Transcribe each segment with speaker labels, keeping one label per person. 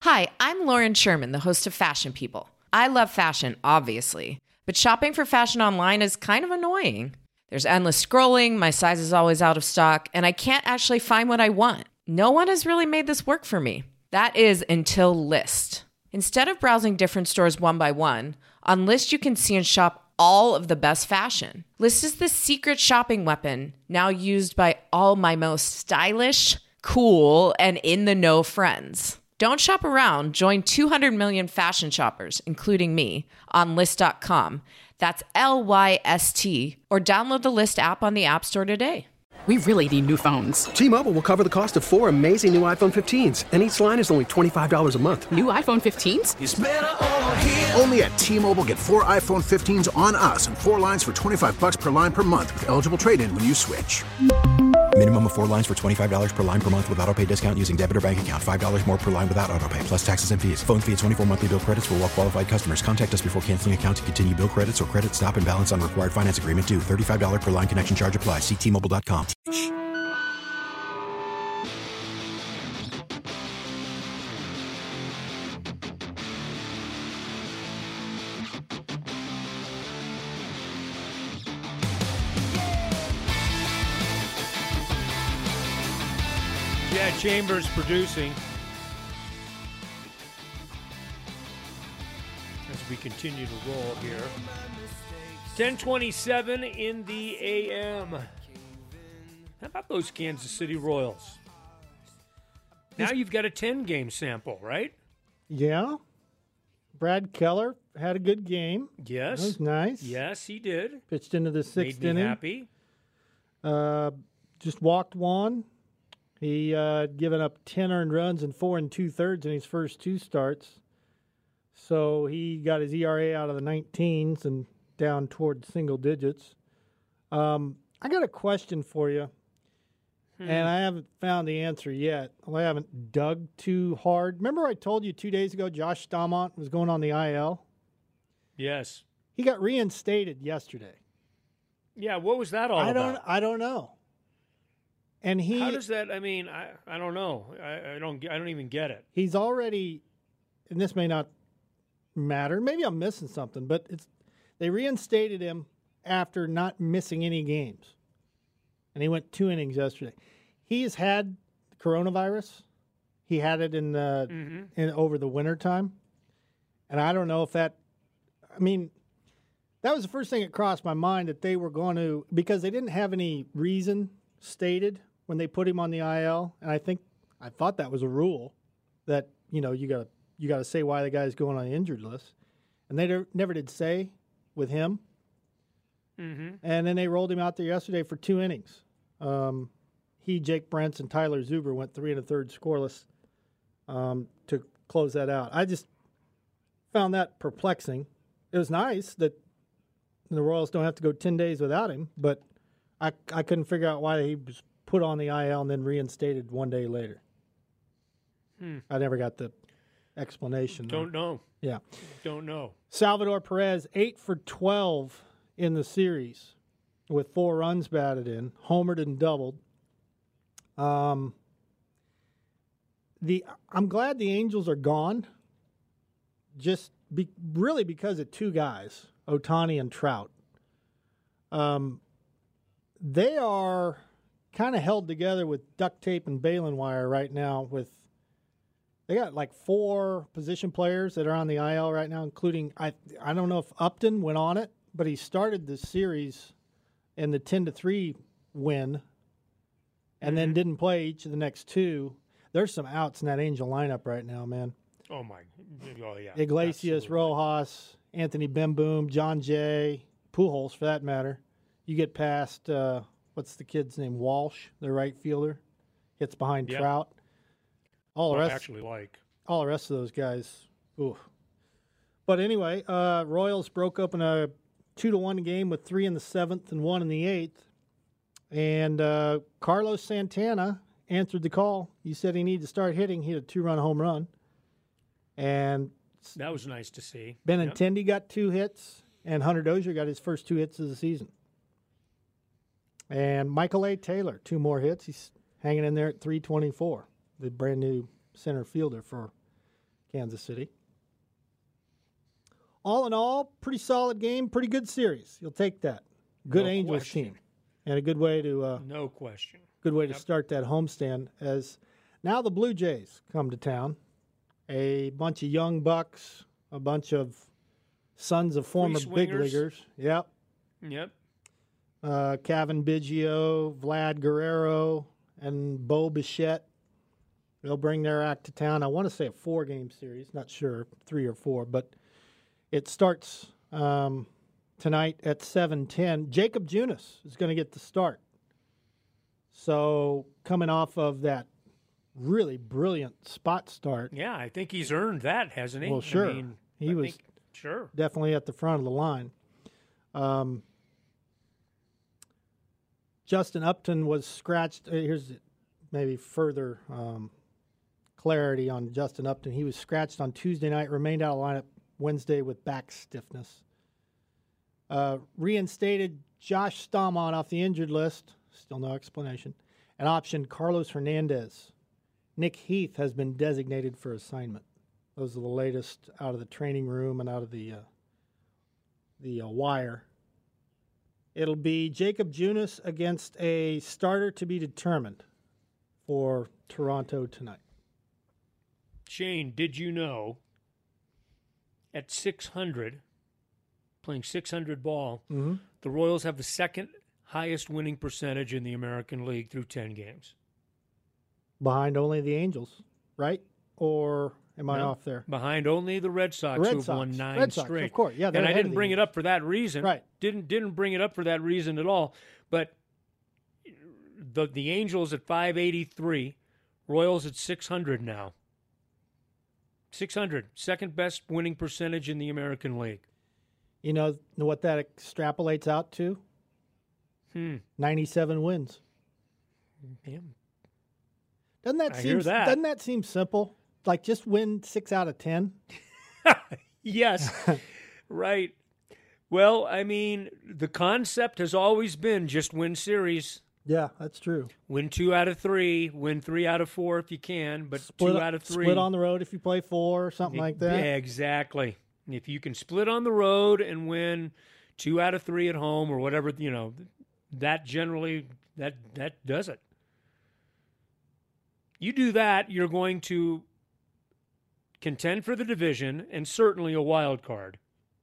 Speaker 1: Hi, I'm Lauren Sherman, the host of Fashion People. I love fashion, obviously, but shopping for fashion online is kind of annoying. There's endless scrolling, my size is always out of stock, and I can't actually find what I want. No one has really made this work for me. That is until Lyst. Instead of browsing different stores one by one, on Lyst you can see and shop all of the best fashion. Lyst is the secret shopping weapon now used by all my most stylish, cool, and in-the-know friends. Don't shop around. Join 200 million fashion shoppers, including me, on Lyst.com. That's Lyst, or download the Lyst app on the App Store today.
Speaker 2: We really need new phones.
Speaker 3: T-Mobile will cover the cost of 4 amazing new iPhone 15s, and each line is only $25 a month.
Speaker 2: New iPhone 15s?
Speaker 4: It's better over here. Only at T-Mobile, get 4 iPhone 15s on us and 4 lines for $25 per line per month with eligible trade-in when you switch.
Speaker 5: Minimum of 4 lines for $25 per line per month with autopay discount using debit or bank account. $5 more per line without autopay, plus taxes and fees. Phone fee at 24 monthly bill credits for well-qualified customers. Contact us before canceling account to continue bill credits or credit stop and balance on required finance agreement due. $35 per line connection charge applies. See T-Mobile.com.
Speaker 6: Yeah, Chambers producing. As we continue to roll here. 10:27 in the AM. How about those Kansas City Royals? Now you've got a 10-game sample, right?
Speaker 7: Yeah. Brad Keller had a good game.
Speaker 6: Yes.
Speaker 7: That was nice.
Speaker 6: Yes, he did.
Speaker 7: Pitched into the sixth
Speaker 6: Made me
Speaker 7: inning.
Speaker 6: happy.
Speaker 7: Just walked one. He given up 10 earned runs and 4 2/3 in his first 2 starts. So he got his ERA out of the 19s and down toward single digits. I got a question for you, and I haven't found the answer yet. I haven't dug too hard. Remember I told you 2 days ago Josh Staumont was going on the IL?
Speaker 6: Yes.
Speaker 7: He got reinstated yesterday.
Speaker 6: Yeah, what was that all about?
Speaker 7: I don't know. And
Speaker 6: How does that? I mean, I don't know. I don't even get it.
Speaker 7: He's already, and this may not matter. Maybe I'm missing something, but they reinstated him after not missing any games, and he went 2 innings yesterday. He has had coronavirus. He had it in over the winter time, and I don't know if that. I mean, that was the first thing that crossed my mind, that they were going to, because they didn't have any reason stated when they put him on the IL, and I thought that was a rule that you got to say why the guy's going on the injured list, and they never did say with him. Mm-hmm. And then they rolled him out there yesterday for 2 innings. Jake Brentz, and Tyler Zuber went 3 1/3 scoreless to close that out. I just found that perplexing. It was nice that the Royals don't have to go 10 days without him, but I couldn't figure out why he was put on the IL and then reinstated 1 day later. I never got the explanation.
Speaker 6: Don't know.
Speaker 7: Yeah.
Speaker 6: Don't know.
Speaker 7: Salvador Perez, 8 for 12 in the series with 4 runs batted in, homered and doubled. I'm glad the Angels are gone, really because of 2 guys, Ohtani and Trout. They are kind of held together with duct tape and baling wire right now. They got like 4 position players that are on the IL right now, including I don't know if Upton went on it, but he started the series in the 10-3 win, and then didn't play each of the next 2. There's some outs in that Angel lineup right now, man.
Speaker 6: Oh yeah.
Speaker 7: Iglesias,
Speaker 6: Absolutely.
Speaker 7: Rojas, Anthony Bemboom, John Jay, Pujols for that matter. You get past, what's the kid's name? Walsh, the right fielder. Hits behind Trout. All the rest of those guys, ooh. But anyway, Royals broke open a 2-1 game with 3 in the 7th and 1 in the 8th. And Carlos Santana answered the call. He said he needed to start hitting. He had a 2-run home run. And
Speaker 6: that was nice to see.
Speaker 7: Benintendi got 2 hits, and Hunter Dozier got his first 2 hits of the season. And Michael A. Taylor, 2 more hits. He's hanging in there at 324, the brand new center fielder for Kansas City. All in all, pretty solid game, pretty good series. You'll take that. Good
Speaker 6: No
Speaker 7: Angels
Speaker 6: question.
Speaker 7: team, and a good way to
Speaker 6: No question.
Speaker 7: good way to start that homestand. As now the Blue Jays come to town, a bunch of young bucks, a bunch of sons of former big
Speaker 6: swingers.
Speaker 7: leaguers. Yep.
Speaker 6: Yep.
Speaker 7: Kevin Biggio, Vlad Guerrero, and Bo Bichette. They'll bring their act to town. I want to say a 4-game series. Not sure, 3 or 4, but it starts tonight at 7:10. Jacob Junis is going to get the start. So coming off of that really brilliant spot start,
Speaker 6: Yeah, I think he's earned that, hasn't he?
Speaker 7: Well, sure.
Speaker 6: I mean,
Speaker 7: He
Speaker 6: I
Speaker 7: was-
Speaker 6: think- sure.
Speaker 7: definitely at the front of the line. Justin Upton was scratched. Here's maybe further clarity on Justin Upton. He was scratched on Tuesday night, remained out of lineup Wednesday with back stiffness. Reinstated Josh Stamon off the injured list, still no explanation, and optioned Carlos Hernandez. Nick Heath has been designated for assignment. Those are the latest out of the training room and out of the wire. It'll be Jacob Junis against a starter to be determined for Toronto tonight.
Speaker 6: Shane, did you know at 600, playing 600 ball, the Royals have the second highest winning percentage in the American League through 10 games?
Speaker 7: Behind only the Angels, right? Or am I
Speaker 6: No,
Speaker 7: off there?
Speaker 6: Behind only the Red Sox,
Speaker 7: Red
Speaker 6: who've won
Speaker 7: Sox.
Speaker 6: 9
Speaker 7: Red Sox,
Speaker 6: straight.
Speaker 7: of course. Yeah, they're
Speaker 6: and I
Speaker 7: ahead of
Speaker 6: didn't
Speaker 7: the
Speaker 6: bring it
Speaker 7: Angels.
Speaker 6: up for that reason.
Speaker 7: Right.
Speaker 6: Didn't bring it up for that reason at all. But the Angels at 583, Royals at 600 now. 600, second best winning percentage in the American League.
Speaker 7: You know what that extrapolates out to? 97 wins.
Speaker 6: Damn.
Speaker 7: Doesn't that
Speaker 6: I
Speaker 7: seem
Speaker 6: hear that.
Speaker 7: Doesn't that seem simple? Like just win 6 out of 10.
Speaker 6: Yes, right. Well, I mean, the concept has always been just win series.
Speaker 7: Yeah, that's true.
Speaker 6: Win 2 out of 3, win 3 out of 4 if you can, but 2 out of 3.
Speaker 7: Split on the road if you play 4 or something like that.
Speaker 6: Yeah, exactly. If you can split on the road and win 2 out of 3 at home or whatever, that generally that does it. You do that, you're going to contend for the division and certainly a wild card.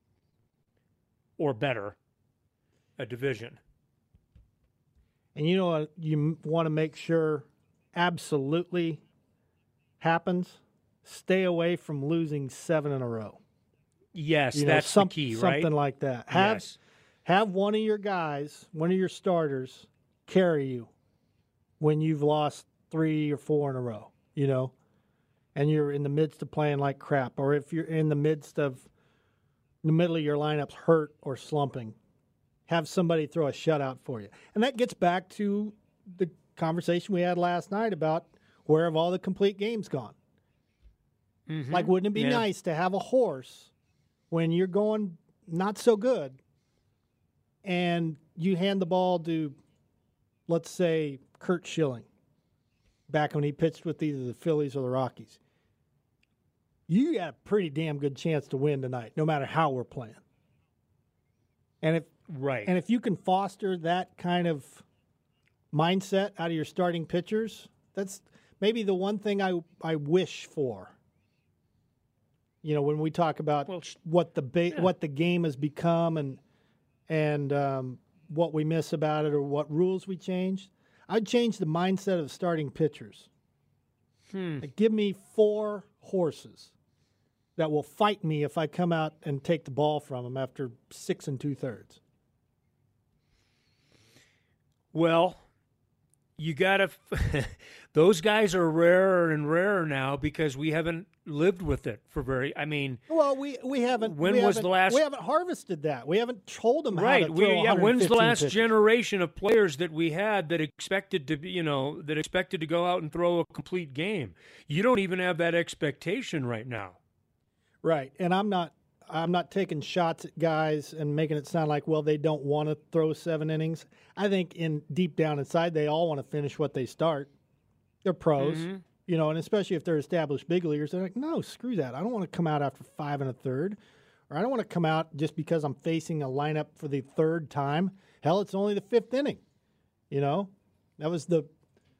Speaker 6: Or better, a division.
Speaker 7: And you know what you want to make sure absolutely happens? Stay away from losing 7 in a row.
Speaker 6: Yes,
Speaker 7: You know,
Speaker 6: that's the key, right?
Speaker 7: Something like that.
Speaker 6: Yes.
Speaker 7: Have one of your guys, one of your starters, carry you when you've lost 3 or 4 in a row, and you're in the midst of playing like crap, or if you're in the midst of the middle of your lineup's hurt or slumping, have somebody throw a shutout for you. And that gets back to the conversation we had last night about where have all the complete games gone.
Speaker 6: Mm-hmm.
Speaker 7: Like, wouldn't it be
Speaker 6: Yeah.
Speaker 7: nice to have a horse when you're going not so good and you hand the ball to, let's say, Kurt Schilling, back when he pitched with either the Phillies or the Rockies? You got a pretty damn good chance to win tonight, no matter how we're playing. And if you can foster that kind of mindset out of your starting pitchers, that's maybe the one thing I wish for. When we talk about what the game has become and what we miss about it or what rules we changed, I'd change the mindset of the starting pitchers. Like, give me 4 horses that will fight me if I come out and take the ball from them after 6 2/3.
Speaker 6: Well, you got to those guys are rarer and rarer now because we haven't lived with it for
Speaker 7: Well, we haven't.
Speaker 6: When
Speaker 7: we
Speaker 6: was
Speaker 7: haven't-
Speaker 6: the last-
Speaker 7: We haven't harvested that. We haven't told them how
Speaker 6: right.
Speaker 7: to throw
Speaker 6: When's the
Speaker 7: 115
Speaker 6: last
Speaker 7: pitches.
Speaker 6: generation of players that we had that expected to be, that expected to go out and throw a complete game? You don't even have that expectation right now.
Speaker 7: Right, and I'm not taking shots at guys and making it sound like, well, they don't want to throw 7 innings. I think deep down inside, they all want to finish what they start. They're pros, and especially if they're established big leaguers, they're like, no, screw that. I don't want to come out after 5 1/3, or I don't want to come out just because I'm facing a lineup for the 3rd time. Hell, it's only the 5th inning. That was the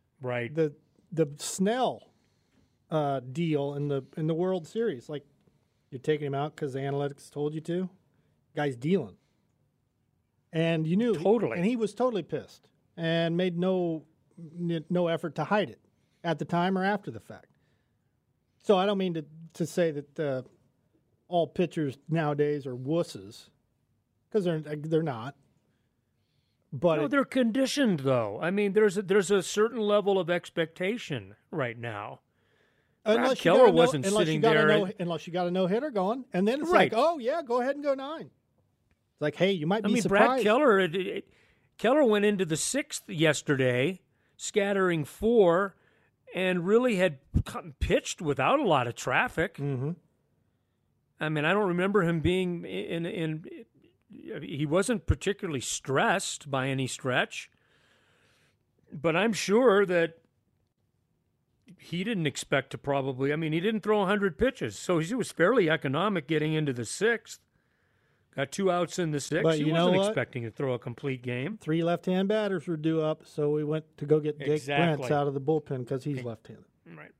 Speaker 7: Snell deal in the World Series. Like, you're taking him out because the analytics told you to. Guy's dealing, and you knew
Speaker 6: totally,
Speaker 7: and he was totally pissed and made no effort to hide it at the time or after the fact. So I don't mean to say that all pitchers nowadays are wusses, because they're not. But
Speaker 6: no, they're conditioned, though. I mean, there's a certain level of expectation right now. Brad Keller wasn't sitting there.
Speaker 7: Unless you got a no-hitter going, and then it's
Speaker 6: right.
Speaker 7: like, oh yeah, go ahead and go 9. It's like, hey, you might be surprised.
Speaker 6: Brad Keller went into the 6th yesterday, scattering 4, and really had pitched without a lot of traffic.
Speaker 7: Mm-hmm.
Speaker 6: I mean, I don't remember him being in. He wasn't particularly stressed by any stretch, but I'm sure that he didn't expect to probably. I mean, he didn't throw 100 pitches, so he was fairly economic getting into the 6th. Got 2 outs in the 6th.
Speaker 7: But
Speaker 6: he wasn't expecting to throw a complete game.
Speaker 7: 3 left-hand batters were due up, so we went to go get Jake Brentz out of the bullpen because he's left-handed.
Speaker 6: Right.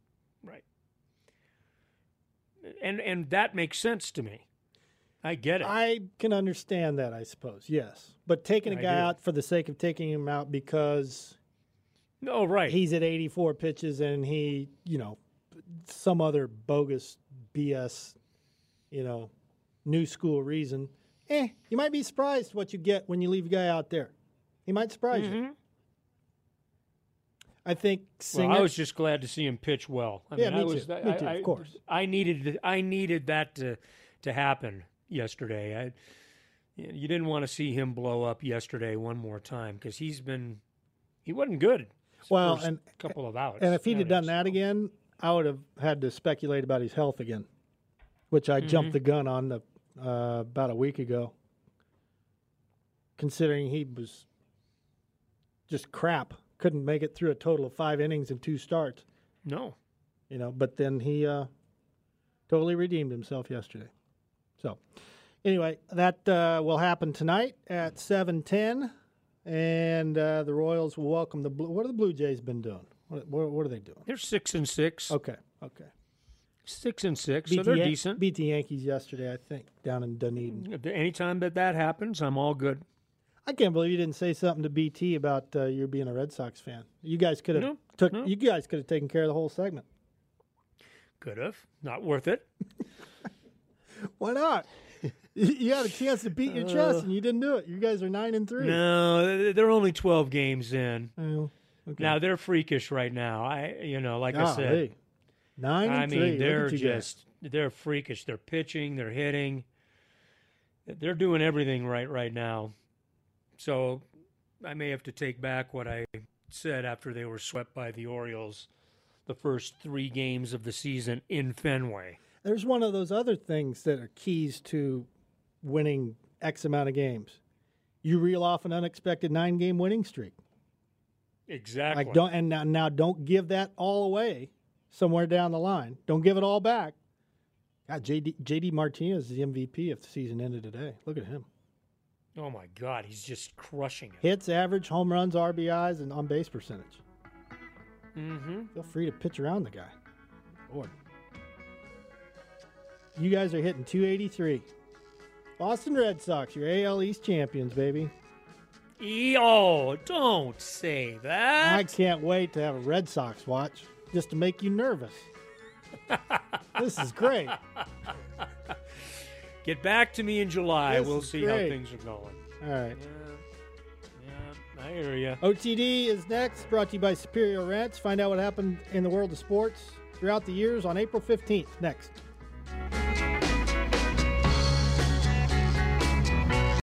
Speaker 6: And that makes sense to me. I get it.
Speaker 7: I can understand that, I suppose, yes. But taking a guy out for the sake of taking him out because he's at 84 pitches and he, some other bogus BS, new school reason, you might be surprised what you get when you leave a guy out there. He might surprise you. I think Singer.
Speaker 6: I was just glad to see him pitch well.
Speaker 7: Me too, of course.
Speaker 6: I needed that to happen yesterday. You didn't want to see him blow up yesterday one more time because he wasn't good.
Speaker 7: And
Speaker 6: couple of outs.
Speaker 7: And if he'd have done that again, I would have had to speculate about his health again, which I jumped the gun on about a week ago, considering he was just crap. Couldn't make it through a total of 5 innings and 2 starts.
Speaker 6: No.
Speaker 7: But then he totally redeemed himself yesterday. So, anyway, that will happen tonight at 7:10, and the Royals will welcome the Blue. What have the Blue Jays been doing? What are they doing?
Speaker 6: They're 6-6.
Speaker 7: Okay.
Speaker 6: 6-6, so they're decent.
Speaker 7: Beat the Yankees yesterday, I think, down in Dunedin.
Speaker 6: Anytime that happens, I'm all good.
Speaker 7: I can't believe you didn't say something to BT about you being a Red Sox fan. You guys could have You guys could have taken care of the whole segment.
Speaker 6: Could have. Not worth it.
Speaker 7: Why not? You had a chance to beat your chest and you didn't do it. You guys are 9-3.
Speaker 6: No, they're only 12 games in.
Speaker 7: Oh, okay.
Speaker 6: Now they're freakish right now. I said,
Speaker 7: hey, 9-3.
Speaker 6: I mean, they're freakish. They're pitching, they're hitting, they're doing everything right now. So I may have to take back what I said after they were swept by the Orioles the first 3 games of the season in Fenway.
Speaker 7: There's one of those other things that are keys to winning X amount of games. You reel off an unexpected 9-game winning streak.
Speaker 6: Exactly.
Speaker 7: Now don't give that all away somewhere down the line. Don't give it all back. God, J.D. Martinez is the MVP if the season ended today. Look at him.
Speaker 6: Oh, my God. He's just crushing it.
Speaker 7: Hits, average, home runs, RBIs, and on-base percentage.
Speaker 6: Mm-hmm.
Speaker 7: Feel free to pitch around the guy. Lord. You guys are hitting 283. Boston Red Sox, your AL East champions, baby.
Speaker 6: Oh, don't say that.
Speaker 7: I can't wait to have a Red Sox watch just to make you nervous. This is great.
Speaker 6: Get back to me in July.
Speaker 7: This
Speaker 6: we'll
Speaker 7: is
Speaker 6: see
Speaker 7: great.
Speaker 6: how things are going.
Speaker 7: All right.
Speaker 6: Yeah, I hear you.
Speaker 7: OTD is next, brought to you by Superior Rents. Find out what happened in the world of sports throughout the years on April 15th. Next.